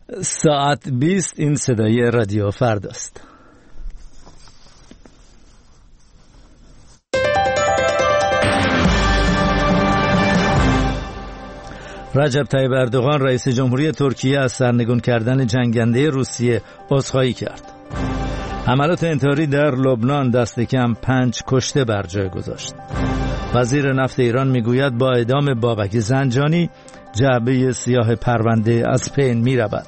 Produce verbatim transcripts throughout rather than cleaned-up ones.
ساعت بیست این صدای رادیو فرداست. رجب طیب اردوغان رئیس جمهوری ترکیه از سرنگون کردن جنگنده روسیه عذرخواهی کرد. حملات انتحاری در لبنان دست کم پنج کشته بر جای گذاشت. وزیر نفت ایران میگوید با اعدام بابک زنجانی جعبه سیاه پرونده از بین میرود.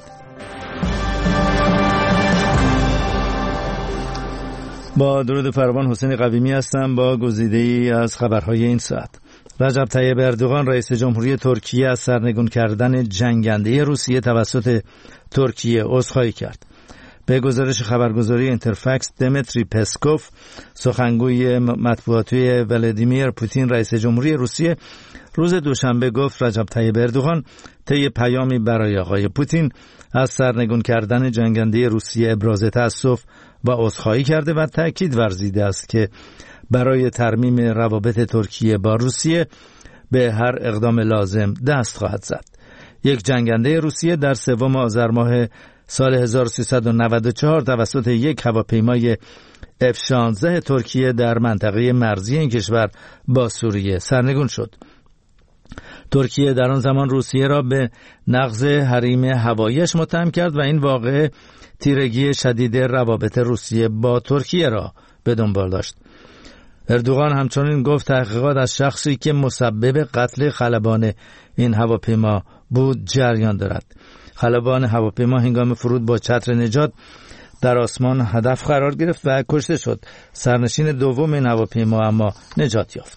با درود فراوان، حسین قویمی هستم با گزیده‌ای از خبرهای این ساعت. رجب طیب اردوغان رئیس جمهوری ترکیه از سرنگون کردن جنگنده روسیه توسط ترکیه عذرخواهی کرد. به گزارش خبرگزاری اینترفکس، دمیتری پسکوف سخنگوی مطبوعاتی ولادیمیر پوتین رئیس جمهوری روسیه روز دوشنبه گفت رجب طیب اردوغان طی پیامی برای آقای پوتین از سرنگون کردن جنگنده روسیه ابراز تأسف و عذرخواهی کرده و تأکید ورزیده است که برای ترمیم روابط ترکیه با روسیه به هر اقدام لازم دست خواهد زد. یک جنگنده روسیه در سوم آذر ماه سال هزار و سیصد و نود و چهار توسط یک هواپیمای اف شانزده ترکیه در منطقه مرزی این کشور با سوریه سرنگون شد. ترکیه در آن زمان روسیه را به نقض حریم هواییش متهم کرد و این واقعه تیرگی شدید روابط روسیه با ترکیه را به دنبال داشت. اردوغان همچنین گفت تحقیقات از شخصی که مسبب قتل خلبان این هواپیما بود جریان دارد. خلبان هواپیما هنگام فرود با چتر نجات در آسمان هدف قرار گرفت و کشته شد. سرنشین دوم این هواپیما اما نجات یافت.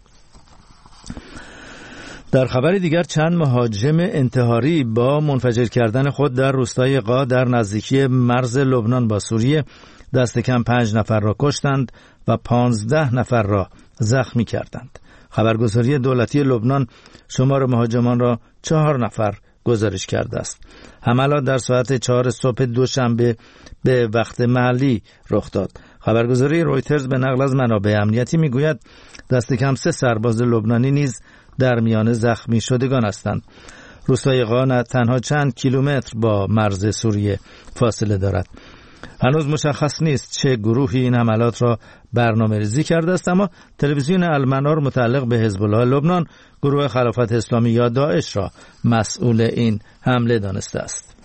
در خبر دیگر، چند مهاجم انتحاری با منفجر کردن خود در روستای قا در نزدیکی مرز لبنان با سوریه دست کم پنج نفر را کشتند و پانزده نفر را زخمی کردند. خبرگزاری دولتی لبنان شمار مهاجمان را چهار نفر گزارش کرده است. حملات در ساعت چهار صبح دوشنبه به وقت محلی رخ داد. خبرگزاری رویترز به نقل از منابع امنیتی میگوید دست کم سه سرباز لبنانی نیز در میان زخمی شدگان هستند. روستای قا تنها چند کیلومتر با مرز سوریه فاصله دارد. هنوز مشخص نیست چه گروهی این حملات را برنامه‌ریزی کرده است، اما تلویزیون المنار متعلق به حزب الله لبنان گروه خلافت اسلامی یا داعش را مسئول این حمله دانسته است.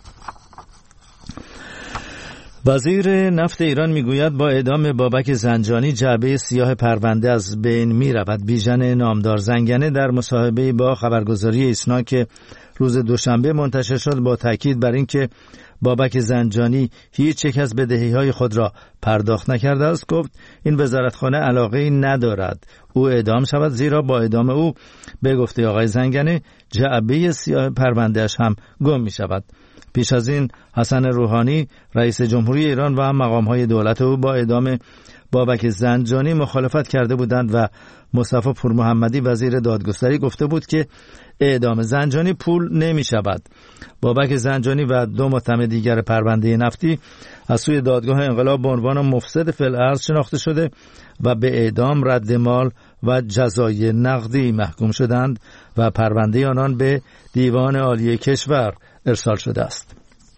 وزیر نفت ایران میگوید با اعدام بابک زنجانی جعبه سیاه پرونده از بین می رود. بیژن نامدار زنگنه در مصاحبه‌ای با خبرگزاری ایسنا که روز دوشنبه منتشر شد با تاکید بر اینکه بابک زنجانی هیچ یک از بدهی‌های خود را پرداخت نکرده است گفت این وزارتخانه علاقه‌ای ندارد او اعدام شود، زیرا با اعدام او به گفته آقای زنگنه جعبه سیاه پرونده‌اش هم گم می شود. پیش از این حسن روحانی رئیس جمهوری ایران و مقام‌های دولت او با اعدام بابک زنجانی مخالفت کرده بودند و مصطفی پور محمدی وزیر دادگستری گفته بود که اعدام زنجانی پول نمی شود. بابک زنجانی و دو متهم دیگر پرونده نفتی از سوی دادگاه انقلاب به عنوان مفسد فی الارض شناخته شده و به اعدام، رد مال و جزای نقدی محکوم شدند و پرونده آنان به دیوان عالی کشور ارسال شده است.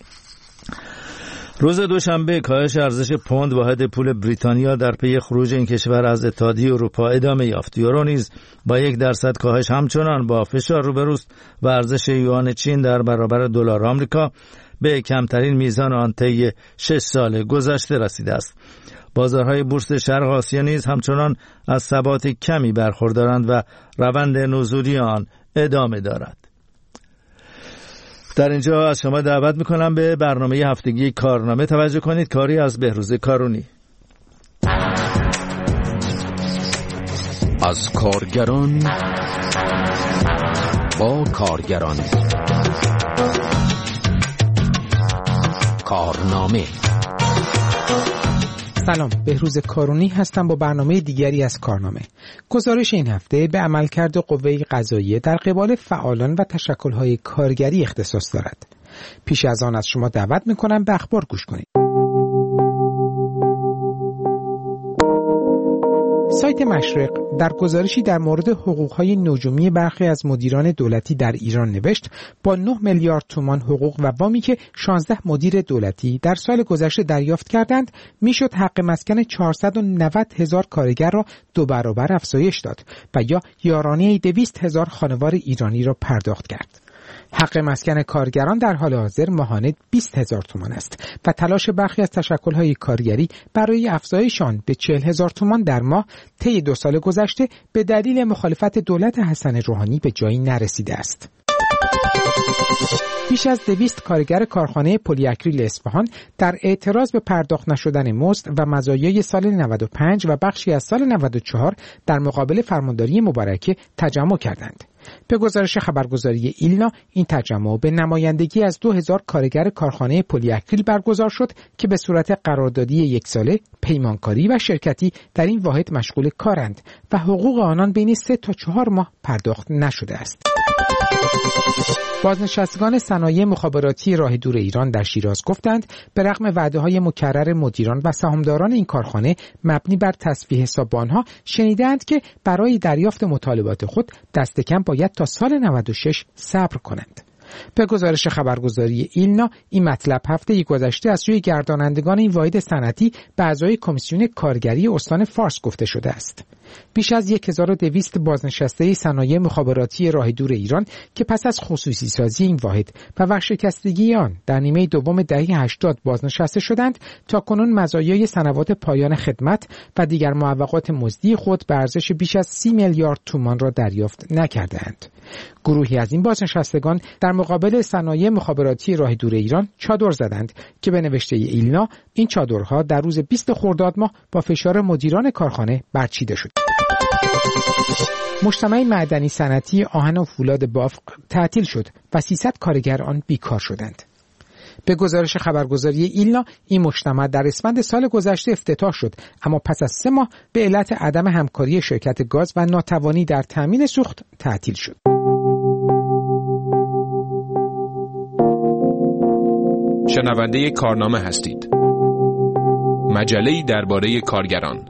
روز دوشنبه کاهش ارزش پوند واحد پول بریتانیا در پی خروج این کشور از اتحادیه اروپا ادامه یافت. یورو نیز با یک درصد کاهش همچنان با فشار روبروست و ارزش یوان چین در برابر دلار آمریکا به کمترین میزان آن طی شش سال گذشته رسیده است. بازارهای بورس شرق آسیا نیز همچنان از ثبات کمی برخوردارند و روند نزولی آن ادامه دارد. در اینجا از شما دعوت میکنم به برنامه هفتگی کارنامه توجه کنید، کاری از بهروز کارونی. از کارگران با کارگران، کارنامه. سلام، بهروز کارونی هستم با برنامه دیگری از کارنامه. گزارش این هفته به عملکرد قوه قضاییه در قبال فعالان و تشکل‌های کارگری اختصاص دارد. پیش از آن از شما دعوت می‌کنم به اخبار گوش کنید. سایت مشرق در گزارشی در مورد حقوق‌های نجومی برخی از مدیران دولتی در ایران نوشت با نه میلیارد تومان حقوق و وامی که شانزده مدیر دولتی در سال گذشته دریافت کردند، میشد حق مسکن چهارصد و نود هزار کارگر را دو برابر افزایش داد و یا یارانه دویست هزار خانوار ایرانی را پرداخت کرد. حق مسکن کارگران در حال حاضر ماهانه بیست هزار تومان است و تلاش برخی از تشکل‌های کارگری برای افزایش آن به چهل هزار تومان در ماه طی دو سال گذشته به دلیل مخالفت دولت حسن روحانی به جایی نرسیده است. بیش از دویست کارگر کارخانه پلی اکریل اصفهان در اعتراض به پرداخت نشدن مزد و مزایای سال نود و پنج و بخشی از سال نود و چهار در مقابل فرمانداری مبارکه تجمع کردند. به گزارش خبرگزاری ایلنا، این تجمع به نمایندگی از دو هزار کارگر کارخانه پلی اکریل برگزار شد که به صورت قراردادی یک ساله، پیمانکاری و شرکتی در این واحد مشغول کارند و حقوق آنان بین سه تا چهار ماه پرداخت نشده است. بازنشستگان صنایع مخابراتی راه دور ایران در شیراز گفتند به رغم وعده‌های مکرر مدیران و سهامداران این کارخانه مبنی بر تصفیه حساب آنها، شنیدند که برای دریافت مطالبات خود دست کم باید تا سال نود و شش صبر کنند. به گزارش خبرگزاری ایلنا، این مطلب هفته گذشته از سوی گردانندگان این واحد صنعتی به اعضای کمیسیون کارگری استان فارس گفته شده است. بیش از هزار و دویست بازنشسته صنایع مخابراتی راه دور ایران که پس از خصوصی سازی این واحد و ورشکستگی آن در نیمه دوم دهه هشتاد بازنشسته شدند، تا کنون مزایای سنوات پایان خدمت و دیگر معوقات مزدی خود به ارزش بیش از سی میلیارد تومان را دریافت نکردند. گروهی از این بازنشستگان در مقابل صنایع مخابراتی راه دور ایران چادر زدند که به نوشته ایلنا این چادرها در روز بیست خرداد ماه با فشار مدیران کارخانه برچیده شد. مجتمع معدنی صنعتی آهن و فولاد بافق تعطیل شد و سیصد کارگر آن بیکار شدند. به گزارش خبرگزاری ایلنا، این مجتمع در اسفند سال گذشته افتتاح شد، اما پس از سه ماه به علت عدم همکاری شرکت گاز و ناتوانی در تامین سوخت تعطیل شد. شنونده کارنامه هستید. مجله‌ای درباره کارگران.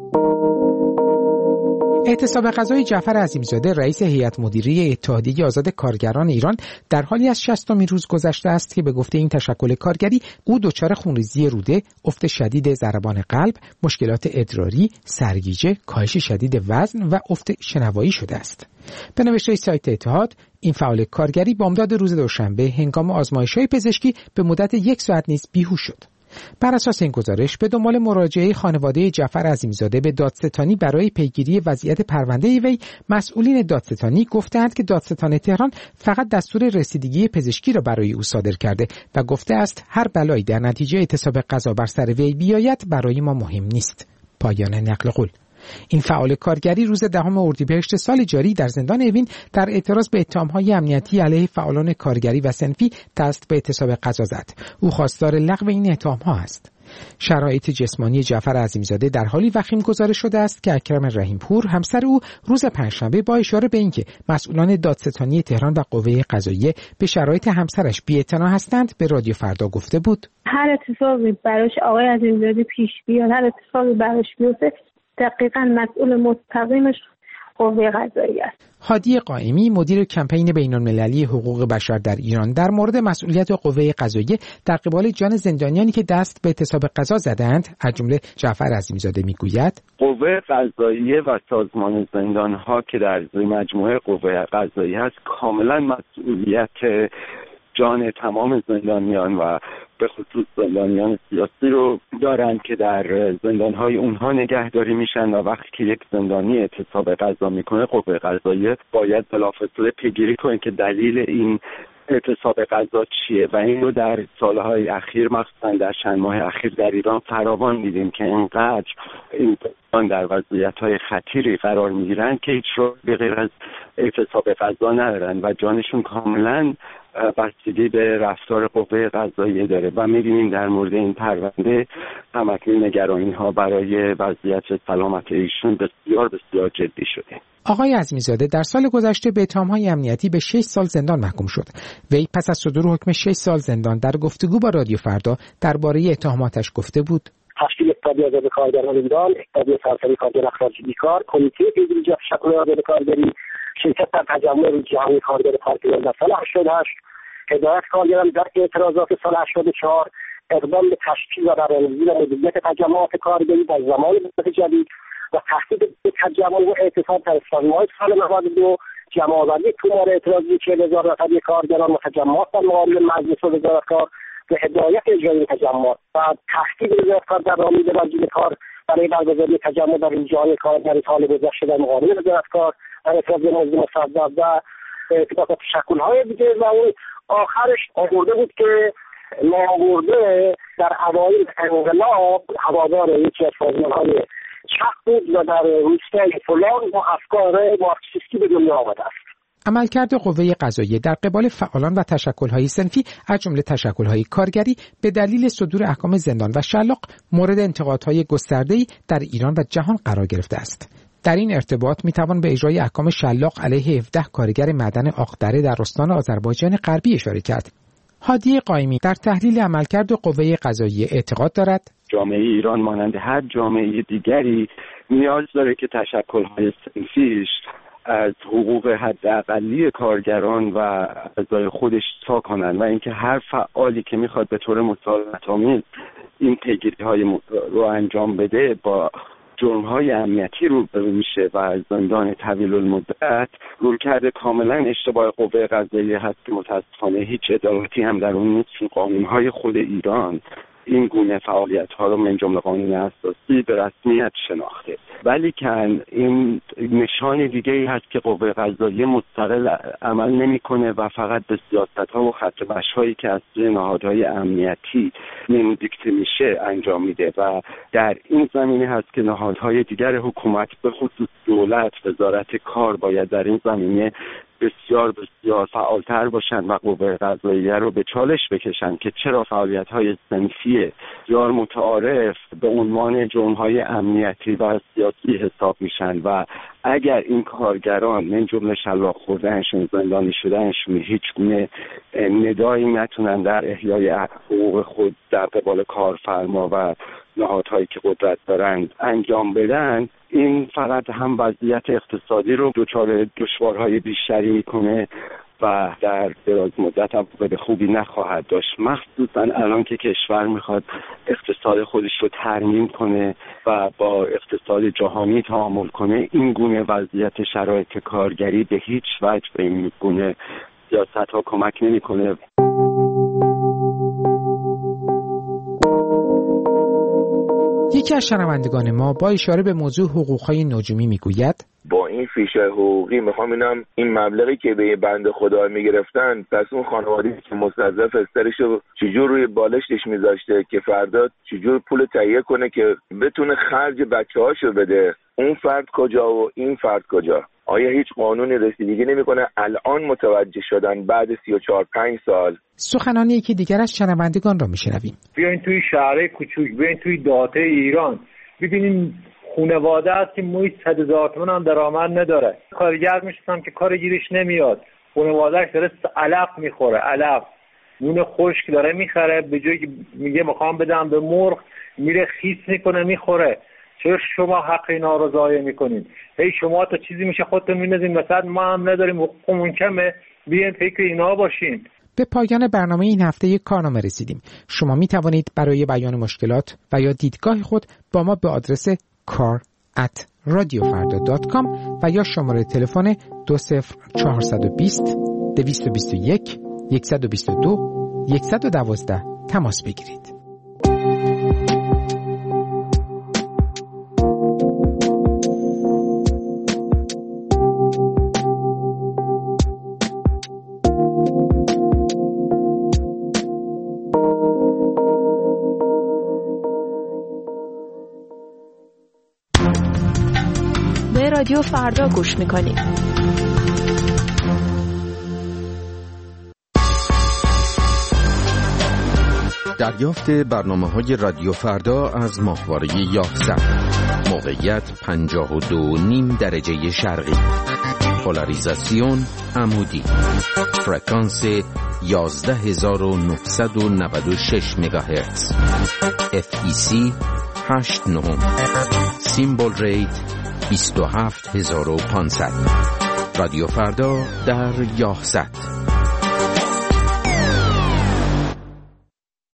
اعتصاب غذای جعفر عظیمزاده رئیس هیئت مدیره اتحادیه آزاد کارگران ایران در حالی از شصتمین روز گذشته است که به گفته این تشکل کارگری او دچار خونریزی روده، افت شدید ضربان قلب، مشکلات ادراری، سرگیجه، کاهش شدید وزن و افت شنوایی شده است. به نوشته سایت اتحاد، این فعال کارگری بامداد روز دوشنبه هنگام آزمایش‌های پزشکی به مدت یک ساعت نیز بیهوش شد. بر اساس این گزارش، به دنبال مراجعه خانواده جعفر عظیمزاده به دادستانی برای پیگیری وضعیت پرونده وی، مسئولین دادستانی گفتند که دادستان تهران فقط دستور رسیدگی پزشکی را برای او صادر کرده و گفته است هر بلایی در نتیجه اعتصاب غذا بر سر وی بیاید برای ما مهم نیست. پایان نقل قول. این فعال کارگری روز دهم اردیبهشت سال جاری در زندان اوین در اعتراض به اتهام‌های امنیتی علیه فعالان کارگری و صنفی دست به اعتصاب غذا زد. او خواستار لغو این اتهام‌ها است. شرایط جسمانی جعفر عظیمزاده در حالی وخیم گزارش شده است که اکرم رحیمپور همسر او روز پنجشنبه با اشاره به اینکه مسئولان دادستانی تهران و قوه قضاییه به شرایط همسرش بی‌اعتنا هستند به رادیو فردا گفته بود: هر اتفاقی براش آقای عظیمزاده پیش بیاد، هر اتفاقی براش بیفته، دقیقاً مسئول مستقیمش قوه قضاییه است. هادی قائمی، مدیر کمپین بین‌المللی حقوق بشر در ایران، در مورد مسئولیت قوه قضاییه در قبال جان زندانیانی که دست به اعتصاب غذا زدند، از جمله جعفر عظیمزاده، میگوید: قوه قضاییه و سازمان زندان‌ها که در مجموعه قوه قضاییه است، کاملا مسئولیت جان تمام زندانیان و به خصوص زندانیان سیاسی رو دارند که در زندانهای اونها نگهداری میشن و وقتی که یک زندانی اعتصاب غذا میکنه، قوه قضاییه باید بلافاصله پیگیری کنه که دلیل این اعتصاب غذا چیه و این رو در سالهای اخیر، مخصوصا در چند ماه اخیر در ایران فراوان دیدیم که اینقدر این در وضعیت‌های خطیری قرار میگیرن که هیچ رو به غیر از اعتصاب غذا ندارن و جانشون کاملا بستگی به رفتار قوه قضاییه داره و می‌بینیم در مورد این پرونده همکنون نگرانی‌ها برای وضعیت سلامت ایشون بسیار بسیار جدی شده. آقای عظیمزاده در سال گذشته به اتهام‌های امنیتی به شش سال زندان محکوم شد. وی پس از صدور حکم شش سال زندان در گفتگو با رادیو فردا درباره اتهاماتش گفته بود: تشکیل اتحادیه آزاد کارگران ایران، اتحادیه سراسری کارگر اخراجی بیکار، کمیته پیگیری تشکل آزاد کارگری، شرکت در تجمع روز جهانی کارگر پارتیان در سال هشتاد و هشت، هدایت کارگران در اعتراضات سال هشتاد و چهار، اقدام به تشکیل و برنامه‌ریزی و مدیریت تجمعات کارگری در زمان دولت جدید و تهدید به تجمع و اعتصاب در اسفندماه سال نود و دو، جمع‌آوری تومار اعتراضی چهل هزار نفری کارگران و تجمعات در مقابل مجلس وزارت کار و هدایت اجرای تجمعات و تهدید وزارت کار در رامی به وزیر کار برای برگزاری تجمع در روزهای کارگری سال گذشته در مقابل وزارت کار در اعتراض موضوع مصدق و اتفاقات تشکل‌های دیگه. و اون آخرش آورده بود که ناورده در اوایل انقلاب هوادار یکی از سازمان‌های چپ بود و در روستای فلان با افکار مارکسیستی به دنیا آمده است. عملکرد قوه قضاییه در قبال فعالان و تشکل‌های صنفی از جمله تشکل‌های کارگری به دلیل صدور احکام زندان و شلاق مورد انتقادهای گسترده‌ای در ایران و جهان قرار گرفته است. در این ارتباط میتوان به اجرای احکام شلاق علیه هفده کارگر معدن آقدره در استان آذربایجان غربی اشاره کرد. هادی قائمی در تحلیل عملکرد قوه قضاییه اعتقاد دارد جامعه ایران مانند هر جامعه دیگری نیاز داره که تشکل‌های صنفیش از حقوق حداقلی کارگران و اعضای خودش دفاع کنن و اینکه هر فعالی که میخواد به طور مسالمت‌آمیز این پیگیری‌های رو انجام بده با جرم‌های امنیتی روبرو میشه و از زندان طویل المدت رویکرد کاملا اشتباه قوه قضاییه هست که متاسفانه هیچ عدالتی هم در اون نیست. قانون‌های خود ایران این گونه فعالیت‌ها رو من جمله قانون اساسی به رسمیت شناخته، ولی کن این نشان دیگه‌ای هست که قوه قضاییه مستقل عمل نمی‌کنه و فقط به سیاست‌ها و خط‌بش‌هایی که از سوی نهادهای امنیتی نمی دیکته میشه انجام میده و در این زمینه هست که نهادهای دیگر حکومت به خصوص دولت، وزارت کار باید در این زمینه بسیار بسیار فعالتر باشن و قوه قضاییه رو به چالش بکشن که چرا فعالیت‌های صنفی بسیار متعارف به عنوان جرم‌های امنیتی و سیاسی حساب میشن و اگر این کارگران من جمله شلاق خوردنشون، زندانی شدنشون هیچ گونه ندایی نتونن در احیای حقوق خود در قبال کارفرما و نهادهایی که قدرت دارند انجام بدن، این فقط هم وضعیت اقتصادی رو دچار دشوارهای بیشتری میکنه و در دراز مدت هم به خوبی نخواهد داشت، مخصوصا الان که کشور میخواد اقتصاد خودش رو ترمیم کنه و با اقتصاد جهانی تعامل کنه. این گونه وضعیت شرایط کارگری به هیچ وجه به این گونه سیاست ها کمک نمیکنه. یکی از شنوندگان ما با اشاره به موضوع حقوق‌های نجومی میگوید با این فیشه حقوقی میخوام اینم این مبلغی که به بنده خدا میگرفتن پس اون خانواده‌ای که مستضعف استرشو چجور روی بالشتش میذاشته که فردا چجور پول تهیه کنه که بتونه خرج بچه‌هاشو بده، اون فرد کجا و این فرد کجا؟ آیا هیچ قانونی رسیدگی نمیکنه؟ الان متوجه شدن بعد سی و چهار پنج سال. سخنانی یکی دیگر از شنوندگان را میشنویم. بیاین توی شهرهای کوچوک، بیاین توی دهاته ایران ببینین خانواده است که محیط صد هزار تومان هم درآمد نداره، کارگر میشم که کار گیرش نمیاد، خانواده‌اش داره علف میخوره، علف نون خشک داره میخره، به جایی که میگه میخوام بدم به مرغ میره خیس میکنه میخوره. چرا شما حق اینا رو ضایع میکنید؟ هی شما تا چیزی میشه خودتون میندازین مثلا ما هم نداریم حقوقمون کمه، بیاین فکر اینا باشین. به پایان برنامه این هفته یک کارنامه رسیدیم. شما می توانید برای بیان مشکلات و یا دیدگاه خود با ما به آدرس کار ات رادیو فردا دات کام و یا شماره تلفن دو صفر چهار دو صفر دو دو یک یک دو دو یک یک یک تماس بگیرید. رادیو فردا گوش میکنید. دریافت برنامه‌های رادیو فردا از ماهواره یازده. موقعیت پنجاه و دو نیم درجه شرقی. پولاریزاسیون عمودی. فرکانس یازده هزار و نهصد و نود و شش مگاهرتز. اف ای سی هشت نه. سیمبل ریت بیست و هفت هزار و پانصد. رادیو فردا در یاهصد.